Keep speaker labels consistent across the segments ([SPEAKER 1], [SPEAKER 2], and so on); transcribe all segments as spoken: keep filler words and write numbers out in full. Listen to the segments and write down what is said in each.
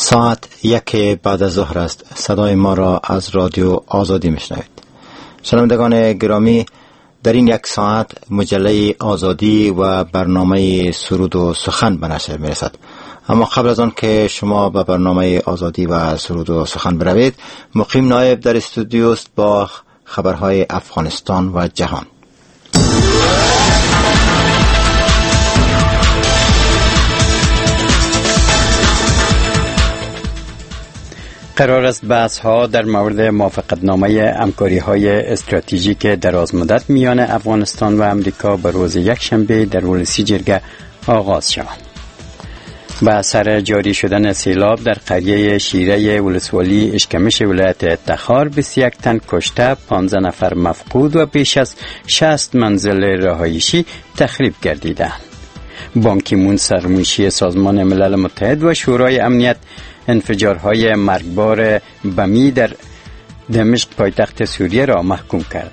[SPEAKER 1] ساعت یک بعد از ظهر است. صدای ما را از رادیو آزادی میشنوید. شنوندگان گرامی، در این یک ساعت مجله آزادی و برنامه سرود و سخن به نشر میرسد. اما قبل از آن که شما به برنامه آزادی و سرود و سخن بروید، مقیم نایب در استودیو است با خبرهای افغانستان و جهان.
[SPEAKER 2] قرار است بحث‌ها در مورد موافقتنامه همکاری‌های استراتژیک درازمدت میان افغانستان و امریکا به روز یکشنبه در ولسی جرگه آغاز شود. به اثر جاری شدن سیلاب در قریه شیره ولسوالی اشکمش ولایت تخار بیست و یک تن کشته، پانزده نفر مفقود و بیش از شصت منزل رهایشی تخریب گردیدند. بان کی مون سرمنشی سازمان ملل متحد و شورای امنیت انفجارهای مرگبار بمی در دمشق پایتخت سوریه را محکوم کرد.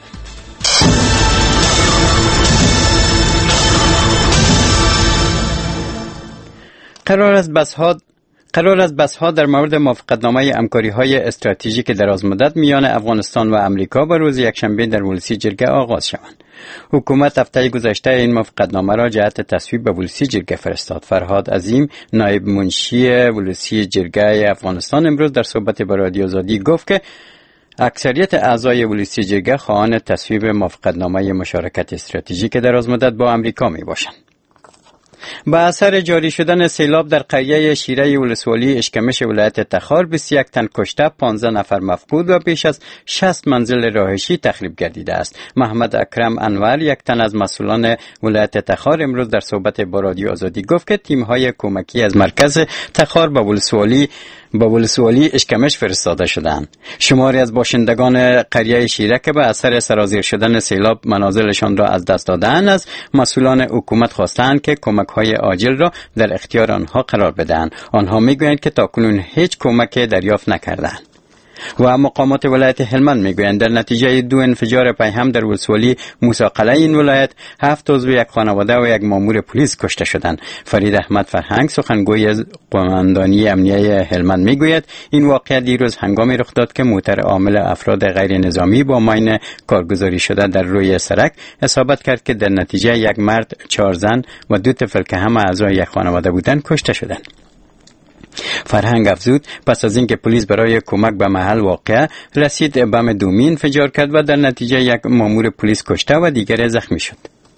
[SPEAKER 2] قرار است بحث‌ها قرار است بحث‌ها در مورد موافقتنامه همکاری‌های استراتژیک درازمدت میان افغانستان و امریکا به روز یکشنبه در ولسی جرگه آغاز شوند. حکومت هفته گذشته این موافقتنامه را جهت تصویب به ولسی جرگه فرستاد. فرهاد عظیم، نایب منشی ولسی جرگه افغانستان، امروز در صحبت با رادیو آزادی گفت که اکثریت اعضای ولسی جرگه خواهان تصویب موافقتنامه مشارکت استراتژیک درازمدت با امریکا میباشند. با اثر جاری شدن سیلاب در قریه شیره ولسوالی اشکمش ولایت تخار بیست و یک تن کشته، پانزده نفر مفقود و بیش از شصت منزل رهایشی تخریب گردیده است. محمد اکرم انور، یک تن از مسئولان ولایت تخار، امروز در صحبت با رادیو آزادی گفت که تیم‌های کمکی از مرکز تخار با ولسوالی با ولسوالی اشکمش فرستاده شدند. شماری از باشندگان قریه شیره که به اثر سرازیر شدن سیلاب منازلشان را از دست دادند، از مسئولان حکومت خواستند که کمک‌های عاجل را در اختیار آنها قرار بدهند. آنها میگویند که تاکنون هیچ کمک دریافت نکردند. و مقامات ولایت هلمند میگویند در نتیجه دو انفجار پیهم در ولسوالی موسی قلعه این ولایت هفت عضو یک خانواده و یک مامور پلیس کشته شدند. فرید احمد فرهنگ، سخنگوی از قماندانی امنیه هلمند، میگوید این واقعه دیروز هنگامی رخ داد که موتر عامل افراد غیر نظامی با ماین کارگزاری شده در روی سرک اصابت کرد که در نتیجه یک مرد، چهار زن و دو طفل که هم اعضای یک خانواده بودند کشته شدند. فرهنگ افزود پس از اینکه پلیس برای کمک به محل واقعه رسید، بم دومی انفجار کرد و در نتیجه یک مامور پلیس کشته و دیگر زخمی شد.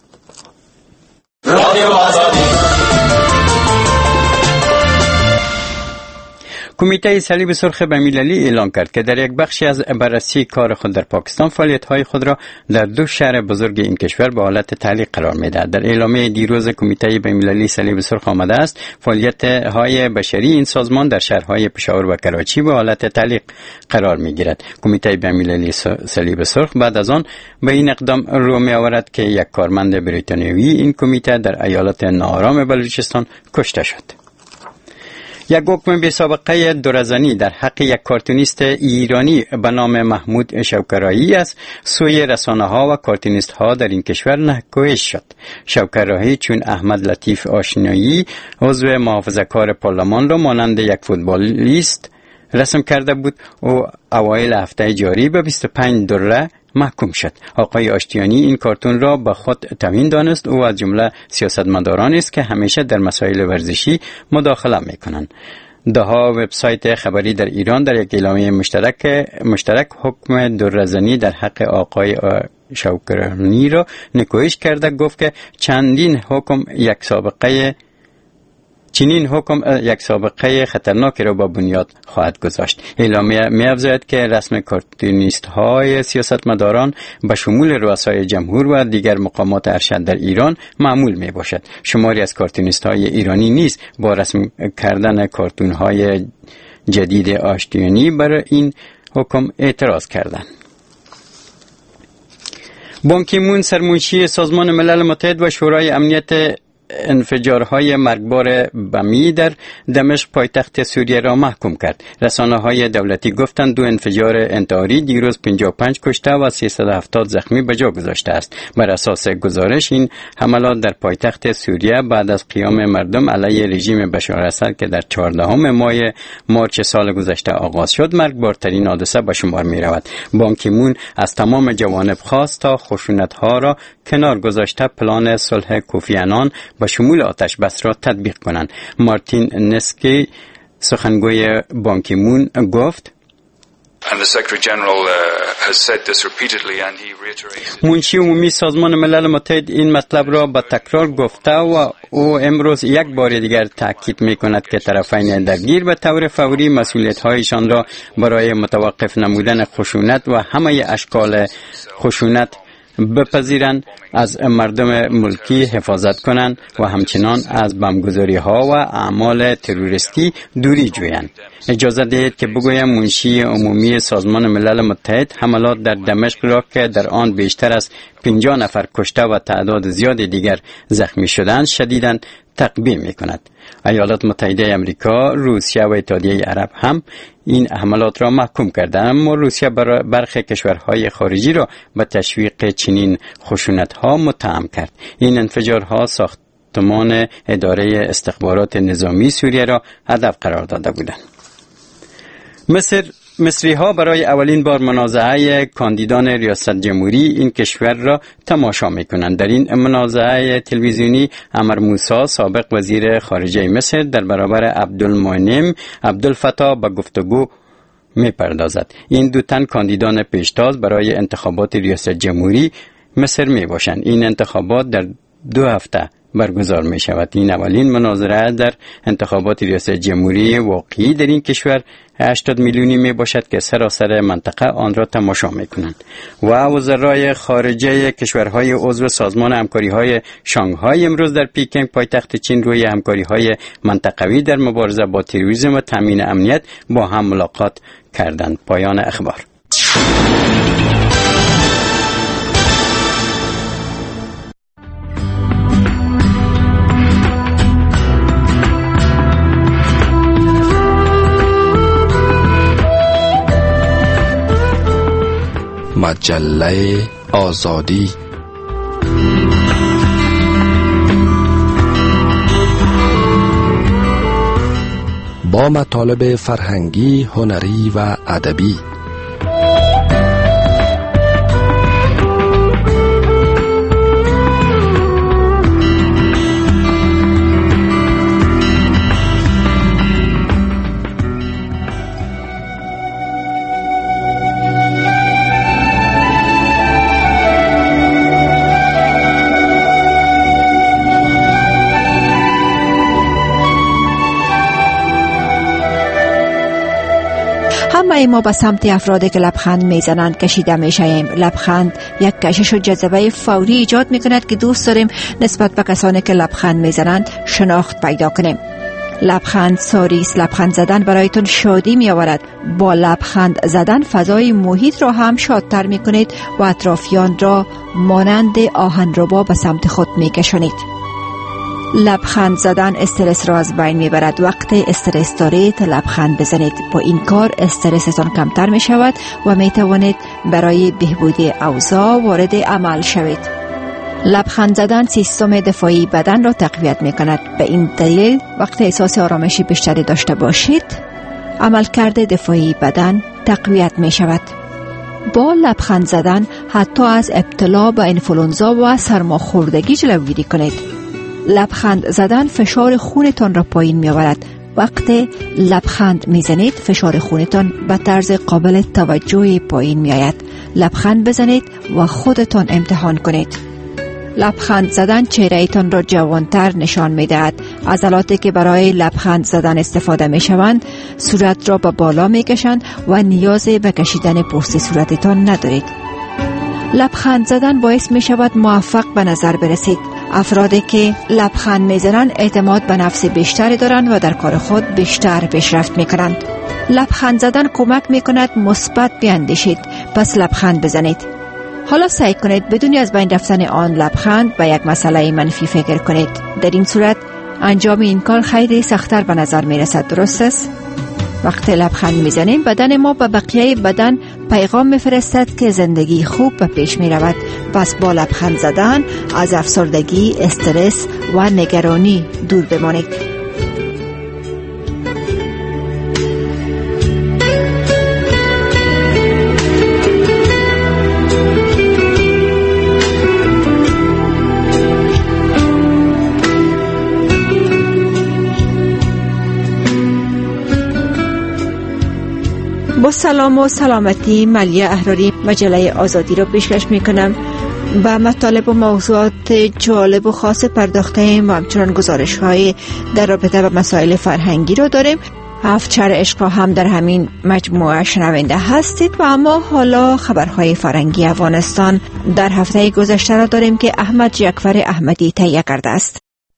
[SPEAKER 2] کمیته صلیب سرخ بین‌المللی اعلام کرد که در یک بخشی از بررسی کار خود در پاکستان فعالیت‌های خود را در دو شهر بزرگ این کشور به حالت تعلیق قرار می‌دهد. در اعلامیه دیروز کمیته بین‌المللی صلیب سرخ آمده است فعالیت‌های بشری این سازمان در شهرهای پشاور و کراچی به حالت تعلیق قرار می‌گیرد. کمیته بین‌المللی صلیب سرخ بعد از آن به این اقدام رو می‌آورد که یک کارمند بریتانیایی این کمیته در ایالت ناآرام بلوچستان کشته شد. یک حکم بی سابقه دورزنی در حق یک کارتونیست ایرانی به نام محمود شوکرایی از سوی رسانه‌ها و کارتونیست‌ها در این کشور نهگویش شد. شوکرایی چون احمد لطیف آشنایی، عضو محافظه‌کار پارلمان را مانند یک فوتبالیست رسم کرده بود و اوایل هفته جاری به بیست و پنج دلار محکوم شد. آقای آشتیانی این کارتون را به خود توهین دانست. او از جمله سیاستمدارانی است که همیشه در مسائل ورزشی مداخله می‌کنند. ده‌ها وبسایت خبری در ایران در یک اعلامیه مشترک مشترک حکم دورزنی در حق آقای شوکرانی را نکوهش کرده، گفت که چندین حکم یک سابقه چنین حکم یک سابقه خطرناکی را با بنیاد خواهد گذاشت. اعلامیه می‌افزاید که رسم کارتونیست‌های سیاستمداران به شمول رؤسای جمهور و دیگر مقامات ارشد در ایران معمول میباشد. شماری از کارتونیست‌های ایرانی نیز با رسم کردن کارتون‌های جدید آشتیانی بر این حکم اعتراض کردند. بان کی مون سرمنشی سازمان ملل متحد و شورای امنیت انفجارهای مرگبار بمی در دمشق پایتخت سوریه را محکوم کرد. رسانه‌های دولتی گفتند دو انفجار انتحاری دیروز پنجاه و پنج کشته و سیصد و هفتاد زخمی به جا گذاشته است. بر اساس گزارش این حملات در پایتخت سوریه بعد از قیام مردم علیه رژیم بشار اسد که در چهاردهم ماه مارچ سال گذشته آغاز شد مرگبارترین حادثه به شمار می رود. بان کی مون از تمام جوانب خواست تا خشونت‌ها را کنار گذاشته پلان صلح کوفی عنان به شمول آتش بس را تطبیق کنند. مارتین نسکی سخنگوی بان کی مون گفت منشی عمومی سازمان ملل متحد این مطلب را به تکرار گفته و او امروز یک بار دیگر تاکید می کند که طرفین درگیر به طور فوری مسئولیت‌هایشان را برای متوقف نمودن خشونت و همه اشکال خشونت بپذیرند، از مردم ملکی حفاظت کنند و همچنان از بمبگذاری ها و اعمال تروریستی دوری جویند. اجازه دهید که بگویم منشی عمومی سازمان ملل متحد حملات در دمشق را که در آن بیشتر از پنجاه نفر کشته و تعداد زیاد دیگر زخمی شدند شدیداً تقبیح می کند. ایالات متحده امریکا، روسیه و اتحادیه عرب هم این حملات را محکوم کرده، اما روسیه برخی کشورهای خارجی را به تشویق چنین خشونت‌ها متهم کرد. این انفجارها ساختمان اداره استخبارات نظامی سوریه را هدف قرار داده بودند. مصر مصری ها برای اولین بار منازعه کاندیدان ریاست جمهوری این کشور را تماشا می کنند. در این منازعه تلویزیونی عمر موسی سابق وزیر خارجه مصر در برابر عبدالمنعم عبدالفتاح به گفتگو می پردازد. این دو تن کاندیدان پیشتاز برای انتخابات ریاست جمهوری مصر می باشند. این انتخابات در دو هفته برگزار می شود. این اولین مناظره در انتخابات ریاست جمهوری واقعی در این کشور هشتاد میلیونی می باشد که سراسر منطقه آن را تماشا می کنند. و وزرای خارجه کشورهای عضو سازمان همکاری‌های شانگهای امروز در پیکنگ پایتخت چین روی همکاری‌های منطقوی در مبارزه با تروریسم و تامین امنیت با هم ملاقات کردند. پایان اخبار.
[SPEAKER 3] مجله آزادی با مطالب فرهنگی، هنری و ادبی.
[SPEAKER 4] همه ما به سمت افرادی که لبخند میزنند کشیده میشیم. لبخند یک کشش و جذبه فوری ایجاد میکند که دوست داریم نسبت به کسانی که لبخند میزنند شناخت پیدا کنیم. لبخند ساریس، لبخند زدن برایتون شادی می آورد. با لبخند زدن فضای محیط را هم شادتر می کنید و اطرافیان را مانند آهنربا به سمت خود می کشانید. لبخند زدن استرس را از بین می برد. وقتی استرس دارید لبخند بزنید. با این کار استرستان کمتر می شود و می توانید برای بهبودی اوضاع وارد عمل شوید. لبخند زدن سیستم دفاعی بدن را تقویت می کند. به این دلیل وقتی احساس آرامشی بیشتری داشته باشید عملکرد دفاعی بدن تقویت می شود. با لبخند زدن حتی از ابتلا به انفلونزا و سرماخوردگی جلوگیری کنید. لبخند زدن فشار خونتان را پایین می آورد. وقتی لبخند می زنید فشار خونتان به طرز قابل توجهی پایین می آید. لبخند بزنید و خودتان امتحان کنید. لبخند زدن چهره ایتان را جوانتر نشان می دهد. عضلاتی که برای لبخند زدن استفاده می شوند صورت را به بالا می کشند و نیاز به کشیدن پوست صورتتان ندارید. لبخند زدن باعث می شود موفق به نظر برسید. افرادی که لبخند می زنند اعتماد به نفس بیشتری دارند و در کار خود بیشتر پیشرفت می کنند. لبخند زدن کمک می کند مثبت بیاندیشید. پس لبخند بزنید. حالا سعی کنید بدون از بین رفتن آن لبخند به یک مسئله منفی فکر کنید. در این صورت انجام این کار خیلی سخت‌تر به نظر می رسد. درست است؟ وقتی لبخند میزنیم بدن ما به بقیه بدن پیغام میفرستد که زندگی خوب به پیش می رود. پس با لبخند زدن از افسردگی، استرس و نگرانی دور بمانید. با سلام و سلامتی، ملیه احراری مجله آزادی را پیشکش می کنم. به مطالب و موضوعات جالب و خاص پرداخته ایم و همچنان گزارش های در رابطه با مسائل فرهنگی رو داریم. هفت چهار عشق هم در همین مجموعه شنونده هستید. و اما حالا خبرهای فرهنگی افغانستان در هفته گذشته را داریم که احمد جعفر احمدی تهیه کرده است.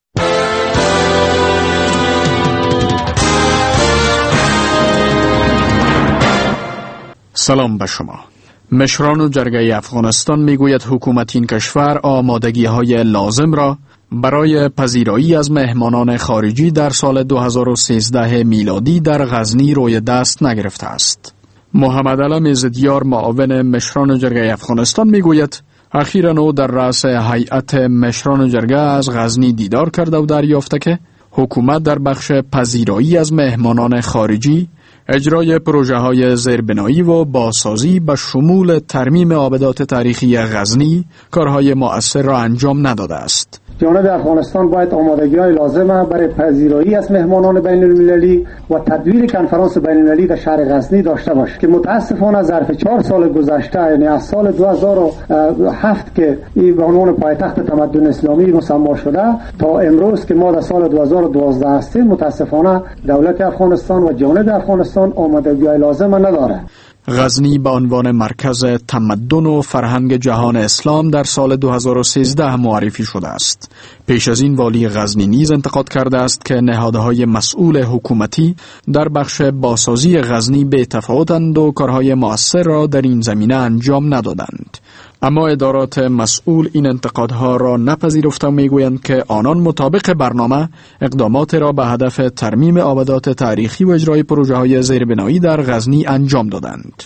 [SPEAKER 5] سلام به شما. مشران جرگه افغانستان میگوید حکومت این کشور آمادگی های لازم را برای پذیرایی از مهمانان خارجی در سال دو هزار و سیزده میلادی در غزنی روی دست نگرفته است. محمد علم زدیار معاون مشران جرگه افغانستان میگوید اخیراً او در رأس هیئت مشران جرگه از غزنی دیدار کرده و دریافته که حکومت در بخش پذیرایی از مهمانان خارجی اجرای پروژه های زیربنایی و بازسازی به شمول ترمیم آبدات تاریخی غزنی کارهای مؤثر را انجام نداده است.
[SPEAKER 6] جانب افغانستان باید آمادگی‌های لازمه برای پذیرایی از مهمانان بین المللی و تدوین کنفرانس بین المللی در شهر غزنی داشته باشه که متاسفانه ظرف چهار سال گذشته، یعنی از سال دو هزار و هفت که این به عنوان پایتخت تمدن اسلامی مسما شده تا امروز که ما در سال دو هزار و دوازده هستیم، متاسفانه دولت افغانستان و جانب افغانستان آمادگی‌های لازمه نداره.
[SPEAKER 5] غزنی به عنوان مرکز تمدن و فرهنگ جهان اسلام در سال دو هزار و سیزده معرفی شده است. پیش از این والی غزنی نیز انتقاد کرده است که نهادهای مسئول حکومتی در بخش بازسازی غزنی بی‌تفاوتند و کارهای مؤثر را در این زمینه انجام ندادند. اما ادارات مسئول این انتقادها را نپذیرفته و میگویند که آنان مطابق برنامه اقدامات را به هدف ترمیم آبدات تاریخی و اجرای پروژه های زیربنایی در غزنی انجام دادند.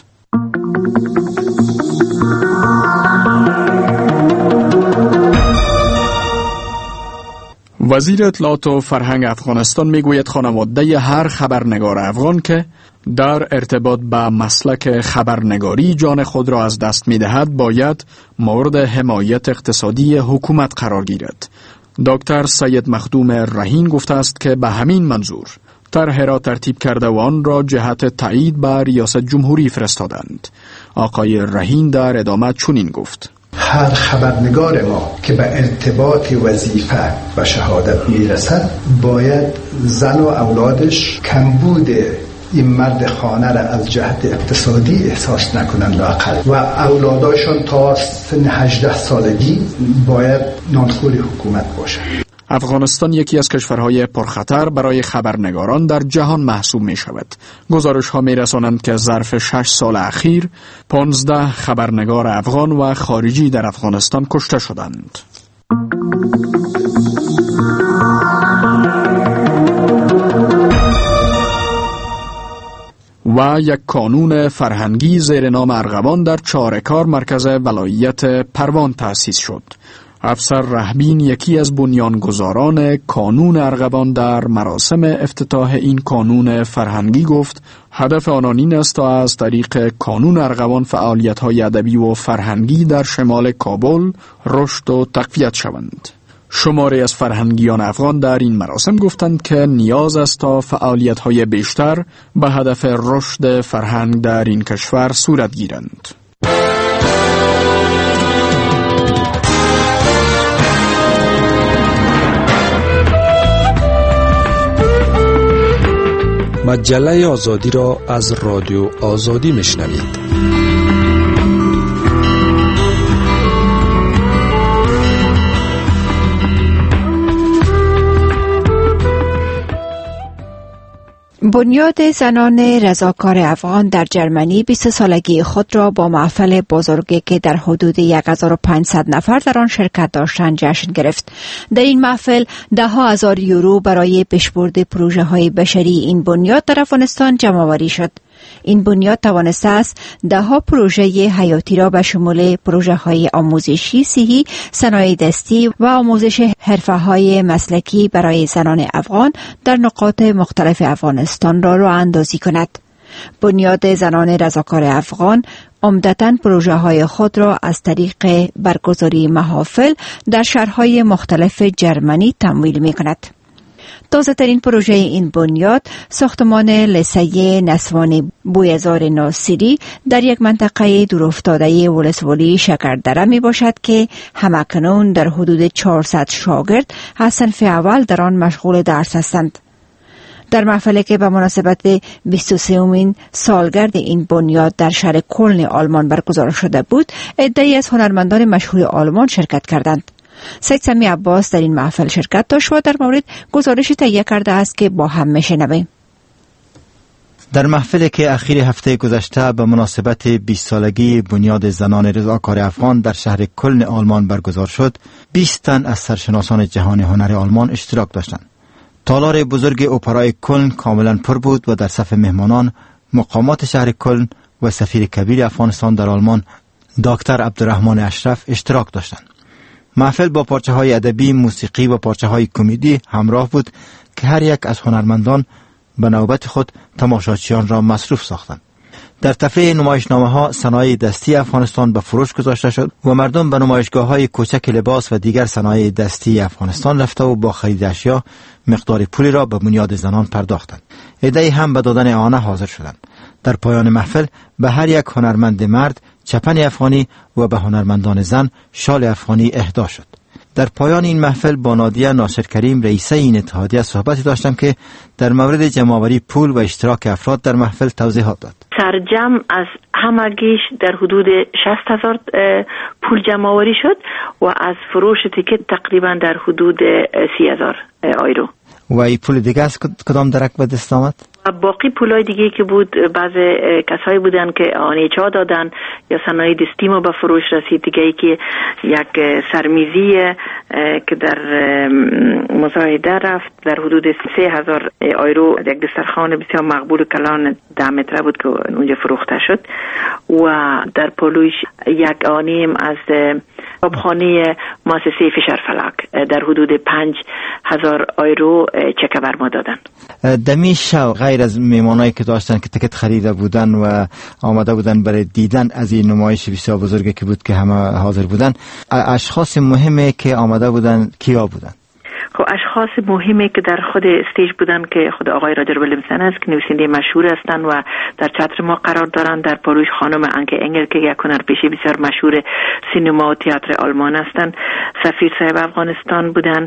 [SPEAKER 5] وزیر اطلاعات و فرهنگ افغانستان میگوید خانواده هر خبرنگار افغان که در ارتباط به مسلک خبرنگاری جان خود را از دست می‌دهد باید مورد حمایت اقتصادی حکومت قرار گیرد. دکتر سید مخدوم رهین گفته است که به همین منظور طرح را ترتیب کرده و آن را جهت تایید به ریاست جمهوری فرستادند. آقای رهین در ادامه چنین گفت:
[SPEAKER 7] هر خبرنگار ما که به ارتباط وظیفه و شهادت میرسد باید زن و اولادش کمبود این مرد خانه را از جهت اقتصادی احساس نکنند لااقل و اولاداشون تا سن هجده سالگی باید نانخور حکومت باشند.
[SPEAKER 5] افغانستان یکی از کشورهای پرخطر برای خبرنگاران در جهان محسوب می شود. گزارش ها می رسانند که ظرف شش سال اخیر پانزده خبرنگار افغان و خارجی در افغانستان کشته شدند. و یک کانون فرهنگی زیر نام ارغوان در چارکار مرکز ولایت پروان تأسیس شد. افسر رهبین یکی از بنیانگذاران کانون ارغوان در مراسم افتتاح این کانون فرهنگی گفت هدف آنان این است تا از طریق کانون ارغوان فعالیت‌های ادبی و فرهنگی در شمال کابل رشد و تقویت شوند. شماری از فرهنگیان افغان در این مراسم گفتند که نیاز است تا فعالیت‌های بیشتر به هدف رشد فرهنگ در این کشور صورت گیرند.
[SPEAKER 3] مجله آزادی را از رادیو آزادی میشنوید.
[SPEAKER 4] بنیاد زنان رضاکار افغان در جرمنی بیست سالگی خود را با محفل بزرگی که در حدود یک هزار و پانصد نفر در آن شرکت داشتند جشن گرفت. در این محفل ده ها هزار یورو برای پیشبرد پروژه های بشری این بنیاد در افغانستان جمع آوری شد. این بنیاد توانسته است ده ها پروژه حیاتی را به شمول پروژه های آموزشی، صحی، صنایع دستی و آموزش حرفه‌های مسلکی برای زنان افغان در نقاط مختلف افغانستان را راه اندازی کند. بنیاد زنان رضاکار افغان عمدتاً پروژه های خود را از طریق برگزاری محافل در شهرهای مختلف جرمنی تمویل می کند. تازه ترین پروژه این بنیاد ساختمان لیسه نسوان بویزار ناصری در یک منطقه دورافتاده ولسوالی شکردره می باشد که همکنون در حدود چهارصد شاگرد از صنف اول در آن مشغول درس هستند. در محفلی که به مناسبت بیست و سومین سالگرد این بنیاد در شهر کلن آلمان برگزار شده بود، عده‌ای از هنرمندان مشهور آلمان شرکت کردند. سید سمی عباس در این محفل شرکت داشت و در مورد گزارش تهیه کرده است که با هم میشنویم.
[SPEAKER 1] در محفلی که اخیر هفته گذشته به مناسبت بیست سالگی بنیاد زنان رضاکار افغان در شهر کلن آلمان برگزار شد، بیست تن از سرشناسان جهان هنر آلمان اشتراک داشتند. تالار بزرگ اپرای کلن کاملا پر بود و در صف مهمانان مقامات شهر کلن و سفیر کبیر افغانستان در آلمان دکتر عبدالرحمن اشرف اشتراک داشتند. محفل با پارچه های ادبی، موسیقی و پارچه های کمدی همراه بود که هر یک از هنرمندان به نوبت خود تماشاچیان را مصروف ساختند. در تفریح نمایشنامه ها صنایع دستی افغانستان به فروش گذاشته شد و مردم به نمایشگاه های کوچک لباس و دیگر صنایع دستی افغانستان رفته و با خرید اشیا مقدار پولی را به بنیاد زنان پرداختند. عده‌ای هم به دادن آنها حاضر شدند. در پایان محفل به هر یک هنرمند مرد چپن افغانی و به هنرمندان زن شال افغانی اهدا شد. در پایان این محفل با نادیه ناصر کریم رئیسه این اتحادیه صحبتی داشتم که در مورد جمع‌آوری پول و اشتراک افراد در محفل توضیحات داد.
[SPEAKER 8] سرجم از همگیش در حدود شصت هزار پول جمع‌آوری شد و از فروش تیکت تقریبا در حدود سی هزار یورو.
[SPEAKER 1] و این پول دیگه از کدام درک به دست آمد؟
[SPEAKER 8] باقی پولای دیگه که بود بعض کسایی بودن که آنیچا دادن یا صنایع دستی ما به فروش رسید. دیگه ای که یک سرمیزی که در مزایده رفت در حدود سه هزار یورو، یک دسترخوان بسیار مقبول کلان ده متره بود که اونجا فروخته شد و در پولوش یک آنیم از کتابخانه مؤسسه فشار فلک در حدود پنج هزار یورو چک بر ما دادن.
[SPEAKER 1] دمی شو غیر از میمانایی که داشتن که تکت خریده بودن و آمده بودن برای دیدن از این نمایش بسیار بزرگی که بود که همه حاضر بودن، اشخاص مهمی که آمده بودن کیا بودن؟
[SPEAKER 8] خب اشخاص مهمی که در خود استیج بودن که خود آقای راجر ویلیمسن است که نویسنده مشهور هستند و در چتر ما قرار دارند. در پاروش خانم انکه انگل که یک هنرپیشه بسیار مشهور سینما و تئاتر آلمان هستند. سفیر صاحب افغانستان بودن،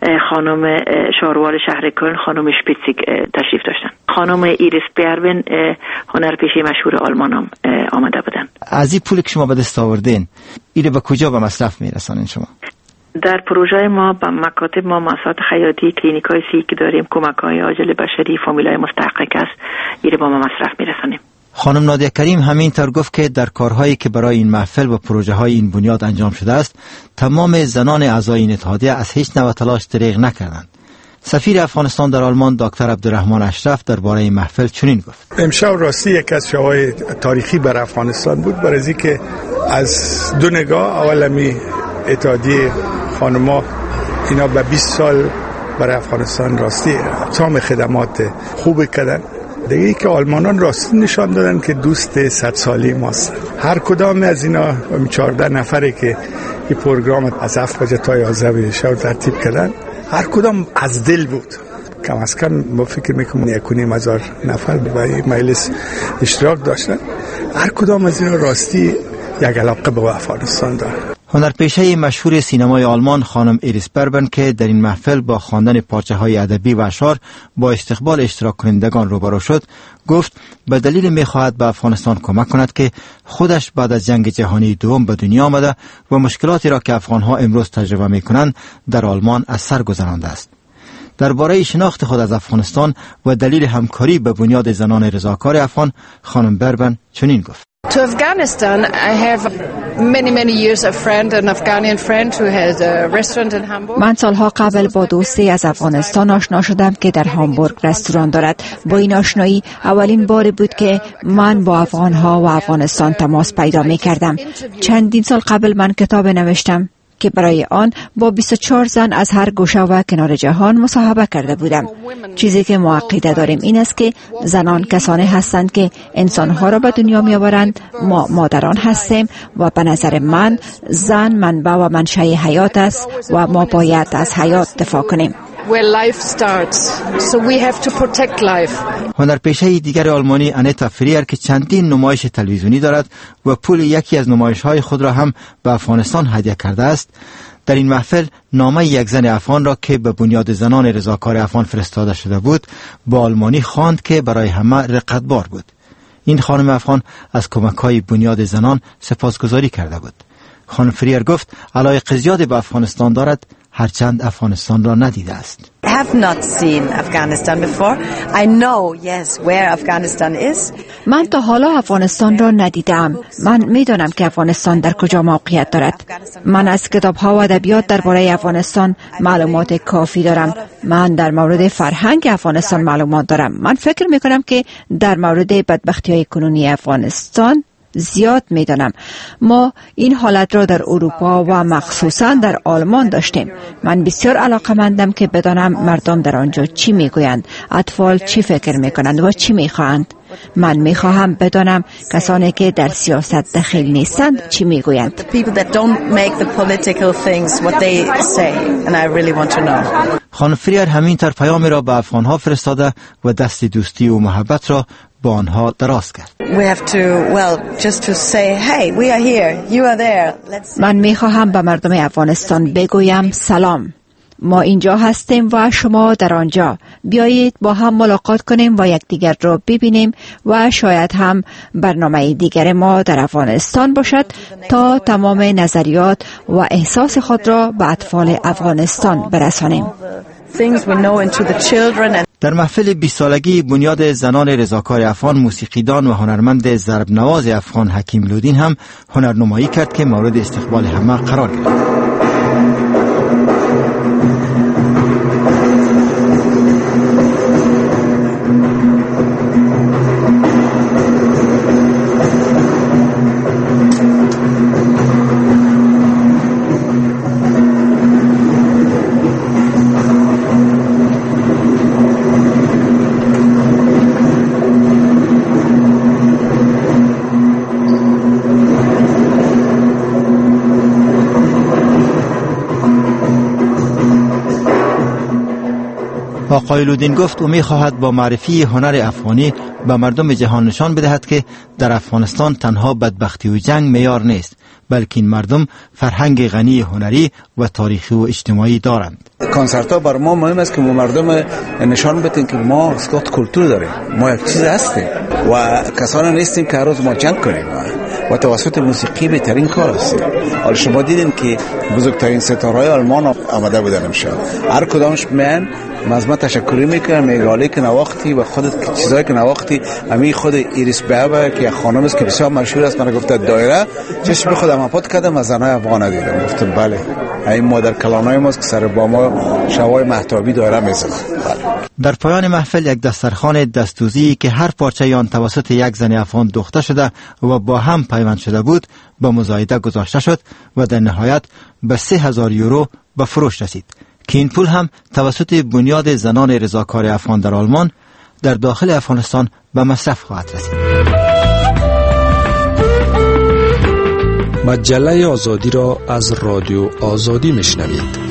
[SPEAKER 8] خانم شاروال شهر کلن، خانم شپیتسیک تشریف داشتن. خانم ایریس بیرون هنرپیشه مشهور آلمان هم آمده بودن.
[SPEAKER 1] از این پولی که شما به دست آوردین اینو به کجا به مصرف میرسانین شما؟
[SPEAKER 8] در پروژه ما با مکاتب ما مؤسسات خیاطی، کلینیکای سی که داریم، کمک‌های عاجل بشری، فامیلای مستحقق است، ایره با ما مصرف میرسانیم.
[SPEAKER 1] خانم نادیه کریم همینطور گفت که در کارهایی که برای این محفل و پروژه های این بنیاد انجام شده است تمام زنان اعضای این اتحادیه از هیچ نوع تلاش دریغ نکردند. سفیر افغانستان در آلمان دکتر عبدالرحمن اشرف درباره این محفل چنین گفت:
[SPEAKER 9] امشب راستی یک از شب‌های تاریخی بر افغانستان بود، برای اینکه از دو نگاه، اول می اتحادیه خانما اینا به بیست سال برای افغانستان راستی تمام خدمات خوب کردن. دیگه ای که آلمانان راستی نشان دادن که دوست صد سالی ماست. هر کدام از اینا چهارده نفره که این پروگرام از هفت بجه تا یازده شب ترتیب کردن، هر کدام از دل بود. کم از کم ما فکر میکنم یک و نیم هزار نفر به مجلس اشتراک داشتن. هر کدام از اینا راستی یک علاقه به افغانستان داره.
[SPEAKER 1] هنرپیشه مشهور سینمای آلمان خانم ایریس بربن که در این محفل با خواندن پارچه های ادبی و اشعار با استقبال اشتراک کنندگان روبرو شد، گفت به دلیل میخواهد به افغانستان کمک کند که خودش بعد از جنگ جهانی دوم به دنیا آمده و مشکلاتی را که افغانها امروز تجربه میکنند در آلمان از سر گذرانده است. درباره شناخت خود از افغانستان و دلیل همکاری به بنیاد زنان رضاکار افغان خانم بربن چنین گفت:
[SPEAKER 10] To Afghanistan, I have many, many years a friend, an Afghanian friend who has a restaurant in Hamburg.
[SPEAKER 4] من سالها قبل با دوستی از افغانستان آشنا شدم که در هامبورگ رستوران دارد. با این آشنایی اولین بار بود که من با افغانها و افغانستان تماس پیدا می کردم. چندین سال قبل من کتاب نوشتم که برای آن با بیست و چهار زن از هر گوشه و کنار جهان مصاحبه کرده بودم. چیزی که ما عقیده داریم این است که زنان کسانی هستند که انسانها را به دنیا می آورند. ما مادران هستیم و به نظر من زن منبع و منشأ حیات است و ما باید از حیات دفاع کنیم.
[SPEAKER 10] Where life starts, so we have to protect life.
[SPEAKER 1] هنرپیشه دیگر آلمانی انیتا فریر که چندین نمایش تلویزیونی دارد و پول یکی از نمایش‌های خود را هم به افغانستان هدیه کرده است، در این محفل نامه یک زن افغان را که به بنیاد زنان رضاکار افغان فرستاده شده بود با آلمانی خواند که برای همه رقتبار بود. این خانم افغان از کمک‌های بنیاد زنان سپاسگزاری کرده بود. خانم فریر گفت علایق زیادی به افغانستان دارد، هرچند افغانستان را ندیده است.
[SPEAKER 11] I have not seen Afghanistan before. I know, yes, where Afghanistan is.
[SPEAKER 4] من تا حالا افغانستان را ندیدم. من میدانم که افغانستان در کجا موقعیت دارد. من از کتاب‌ها و ادبیات درباره افغانستان معلومات کافی دارم. من در مورد فرهنگ افغانستان معلومات دارم. من فکر می‌کنم که در مورد بدبختی‌های کنونی افغانستان زیاد میدانم. ما این حالت را در اروپا و مخصوصا در آلمان داشتیم. من بسیار علاقه‌مندم که بدانم مردم در آنجا چی میگویند، اطفال چی فکر میکنند و چی میخواهند. من میخواهم بدانم کسانی که در سیاست دخیل نیستند چی میگویند.
[SPEAKER 1] خانم فریر همینطور پیامی را به افغانها فرستاده و دست دوستی و محبت را با آنها دراز کرد.
[SPEAKER 4] من میخواهم به مردم افغانستان بگویم سلام. ما اینجا هستیم و شما در آنجا. بیایید با هم ملاقات کنیم و یکدیگر را ببینیم و شاید هم برنامه دیگر ما در افغانستان باشد تا تمام نظریات و احساس خود را به اطفال افغانستان برسانیم.
[SPEAKER 1] در محفل بیست سالگی بنیاد زنان رضاکار افغان موسیقیدان و هنرمند ضرب نواز افغان حکیم لودین هم هنرنمایی کرد که مورد استقبال همه قرار گرفت. آقای لودین گفت او می‌خواهد با معرفی هنر افغانی به مردم جهان نشان بدهد که در افغانستان تنها بدبختی و جنگ معیار نیست، بلکه این مردم فرهنگ غنی هنری و تاریخی و اجتماعی دارند.
[SPEAKER 12] کنسرت ها بر ما مهم است که ما مردم نشان بدیم که ما اسکات کلتور داریم، ما یک چیز هستیم و کسانی نیستیم که هر روز ما جنگ کنیم و توسط موسیقی بهترین کار است. حالا شما دیدین که بزرگترین ستاره‌های آلمان آمده بودن امشب، هر کدامش من از ما تشکری میکنم، میگالی که نواختی و خودت چیزایی که نواختی امی خود ایریس بیابه که خانم است که بسیار مشهور است، من گفته دایره چشم خودم اپات کردم از زنای افغان دیدم، گفتم بله این مادر کلانای ماست که سر با ما شوای مهتابی دایره میزنن.
[SPEAKER 1] در پایان محفل یک دسترخوان دستوزی که هر پارچه آن توسط یک زن افغان دوخته شده و با هم پیوند شده بود به مزایده گذاشته شد و در نهایت به سه هزار یورو به فروش رسید که این پول هم توسط بنیاد زنان رضاکار افغان در آلمان در داخل افغانستان به مصرف خواهد رسید.
[SPEAKER 3] مجله آزادی را از رادیو آزادی میشنوید.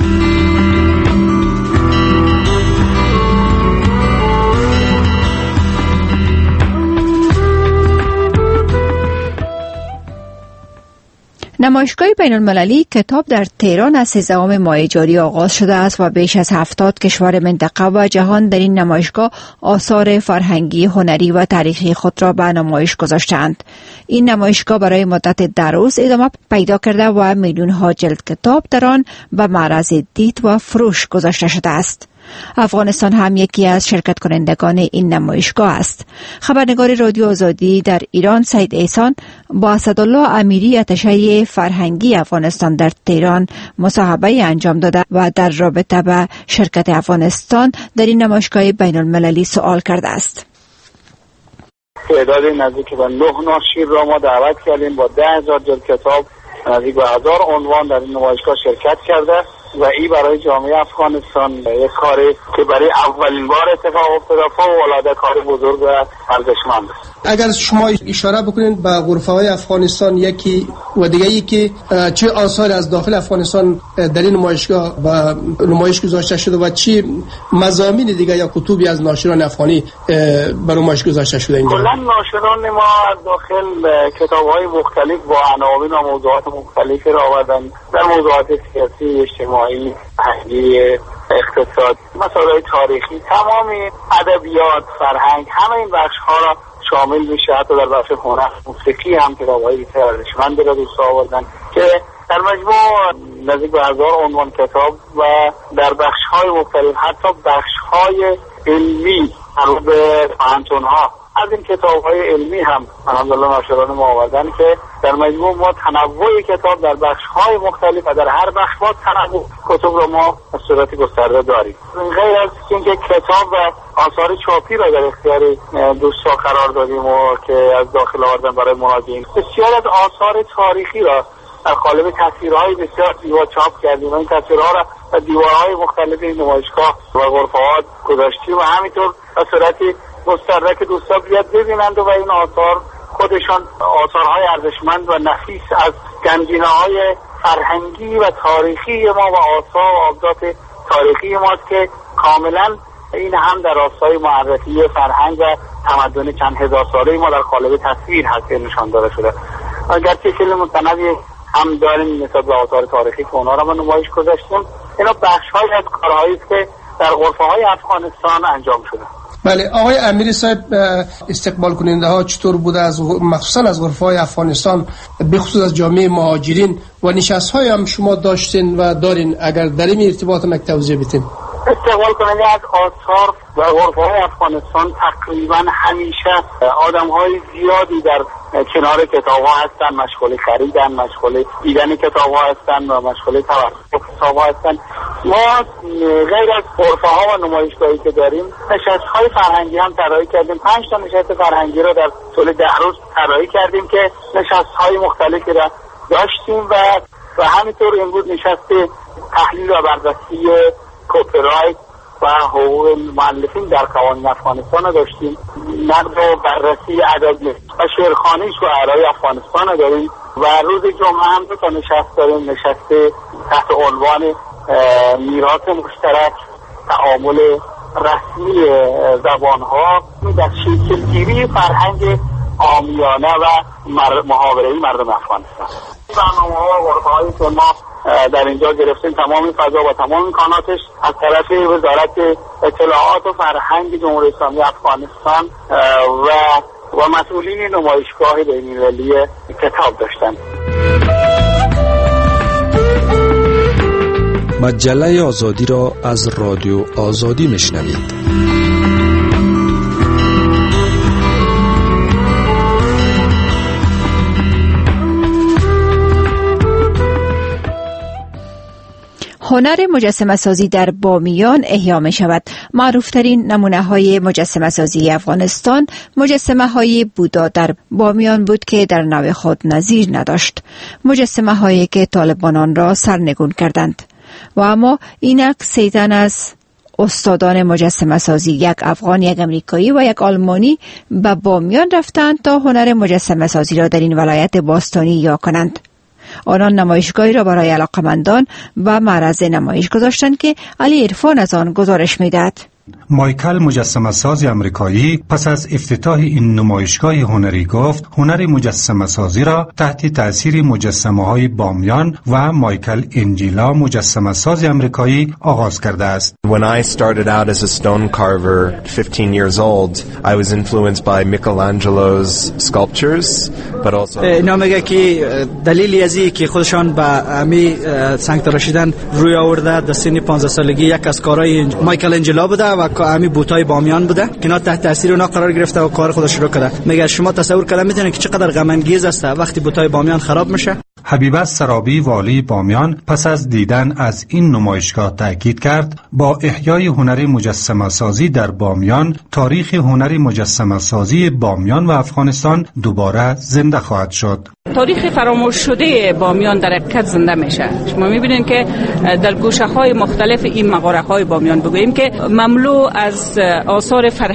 [SPEAKER 4] نمایشگاه بین المللی کتاب در تهران از سیزدهم ماه جاری آغاز شده است و بیش از هفتاد کشور منطقه و جهان در این نمایشگاه آثار فرهنگی، هنری و تاریخی خود را به نمایش گذاشتند. این نمایشگاه برای مدت ده روز ادامه پیدا کرده و میلیون ها جلد کتاب در آن به معرض دید و فروش گذاشته شده است. افغانستان هم یکی از شرکت کنندگان این نمایشگاه است. خبرنگار رادیو آزادی در ایران سید احسان با اسدالله امیری اتشه فرهنگی افغانستان در تهران مصاحبه انجام داده و در رابطه با شرکت افغانستان در این نمایشگاه بین المللی سوال کرده است.
[SPEAKER 13] تعداد نزدیک به نه ناشر را ما دعوت کردیم با ده هزار جلد کتاب نزدیک به هزار عنوان در این نمایشگاه شرکت کرده و این برای جامعه افغانستان یک کاری که برای اولین بار اتفاق افتاده فوق‌العاده کار بزرگ و ارزشمند است.
[SPEAKER 14] اگر شما اشاره بکنید به غرفه‌های افغانستان یکی و دیگری که چه آثار از داخل افغانستان در این نمایشگاه و نمایش گذاشته شده و چه مضامین دیگه یا کتبی از ناشران افغانی بر نمایش گذاشته شده اینجا؟
[SPEAKER 13] کلا ناشران ما از داخل کتاب‌های مختلف با عناوین و موضوعات مختلفی را آوردن در موضوعات سیاسی، اجتماعی، فرهنگی، اقتصاد، مسائل تاریخی، تمام ادبیات، فرهنگ، همه این بخش‌ها را شامل میشه. حتی در بخش هنر، موسیقی هم کتاب‌های بسیار ارزشمند را دوست آوردن که در مجموع نزدیک به هزار عنوان کتاب و در بخش‌های مختلف، حتی بخش‌های علمی مربوط به پانتون‌ها از این کتاب‌های علمی هم الحمدلله ناشران ما آوردن که در مجموع ما تنوع کتاب در بخش‌های مختلف و در هر بخش ما تنوع کتاب را ما به صورت گسترده داریم. غیر از اینکه کتاب و آثار چاپی را در اختیار دوستان قرار دادیم و که از داخل آوردن برای مراجعین، بسیار از آثار تاریخی را در قالب تصویرهای بسیار زیبا چاپ کردیم و این تصویرها را در دیوارهای مختلف این نمایشگاه و غرفه‌ها گذاشتیم و همینطور به صورت گسترده که دوستان بیاد ببینند و این آثار خودشان آثارهای ارزشمند و نفیس از گنجینه‌های فرهنگی و تاریخی ما و آثار و ابزار تاریخی ماست که کاملا این هم در راستای معرفی فرهنگ و تمدن چند هزار ساله ما در قالب تصویر هست که نشان داده شده. اگرچه فیلم متنوعی هم داریم نسبت به آثار تاریخی که اونا را ما نمایش گذاشتیم، اینا بخش‌هایی از کارهایی است که در غرفه‌های افغانستان انجام شده.
[SPEAKER 14] بله آقای امیری صاحب، استقبال کننده ها چطور بوده از مخصوصا از غرفه‌های افغانستان، به خصوص از جامعه مهاجرین و نشست‌های هم شما داشتین و دارین؟ اگر در این ارتباط هم توضیح بدین.
[SPEAKER 13] استقبال کننده از آثار و غرفه‌های افغانستان تقریبا همیشه آدم‌های زیادی در کنار کتاب‌ها هستن، مشغول خریدن، مشغول دیدن کتاب‌ها هستن و مشغول توقف کتاب‌ها هستن. ما غیر از غرفه‌ها و نمایشگاهی که داریم، نشست‌های فرهنگی هم طراحی کردیم. پنج تا نشست فرهنگی رو در طول ده روز طراحی کردیم که نشست‌های مختلفی را داشتیم و و همینطور امروز نشست تحلیل و بررسی کپی رایت و حقوق مؤلفین در قوانین افغانستان داشتیم. نقد و بررسی ادبی و شعرخوانی شاعرای افغانستان داریم و روز جمعه هم دو تا نشست داریم، نشست تحت عنوان میراث مشترک، تعامل رسمی زبانها در شکلگیری فرهنگ عامیانه و محاوره‌ای مردم افغانستان. برنامه‌ها و غرفه‌هایی که ما در اینجا گرفتیم تمام فضا و تمام امکاناتش از طرف وزارت اطلاعات و فرهنگ جمهوری اسلامی افغانستان و و مسئولین نمایشگاه بین‌المللی کتاب داشتن.
[SPEAKER 3] مجله آزادی را از رادیو آزادی میشنوید.
[SPEAKER 4] هنر مجسمه سازی در بامیان احیا می شود. معروف ترین نمونه های مجسمه سازی افغانستان مجسمه های بودا در بامیان بود که در نوع خود نظیر نداشت. مجسمه هایی که طالبانان را سرنگون کردند. و اما اینک سه تن از استادان مجسمه سازی، یک افغان، یک امریکایی و یک آلمانی، به بامیان رفتند تا هنر مجسمه سازی را در این ولایت باستانی یا کنند. آنان نمایشگاهی را برای علاقمندان و معرض نمایش گذاشتند که علی عرفان از آن گزارش می‌دهد.
[SPEAKER 15] مایکل مجسمه ساز امریکایی پس از افتتاح این نمایشگاه هنری گفت هنر مجسمه سازی را تحت تأثیر مجسمه های بامیان و مایکل انجیلا مجسمه ساز امریکایی آغاز کرده است.
[SPEAKER 16] When I started out as a stone carver fifteen years old, I was influenced by Michelangelo's sculptures, but also
[SPEAKER 17] اینا میگه که دلیلی از این که خودشان به امی سنگ تراشیدن روی آورده در سن پانزده سالگی یک از کارهای مایکل انجلا بوده و امی بوتای بامیان بوده که اینا تحت تاثیر اونا قرار گرفته و کار خودش رو کرده. میگه شما تصور کنید میتونید که چقدر غم انگیز است وقتی بوتای بامیان خراب میشه.
[SPEAKER 15] حبیبه سرابی والی بامیان پس از دیدن از این نمایشگاه تاکید کرد با احیای هنر مجسمه سازی در بامیان تاریخ هنر مجسمه سازی بامیان و افغانستان دوباره زنده خواهد شد.
[SPEAKER 18] تاریخ فراموش شده بامیان در حقیقت زنده میشه. شما میبینید که در گوشه های مختلف این مغاره های بامیان بگوییم که مملو از آثار فرهنگی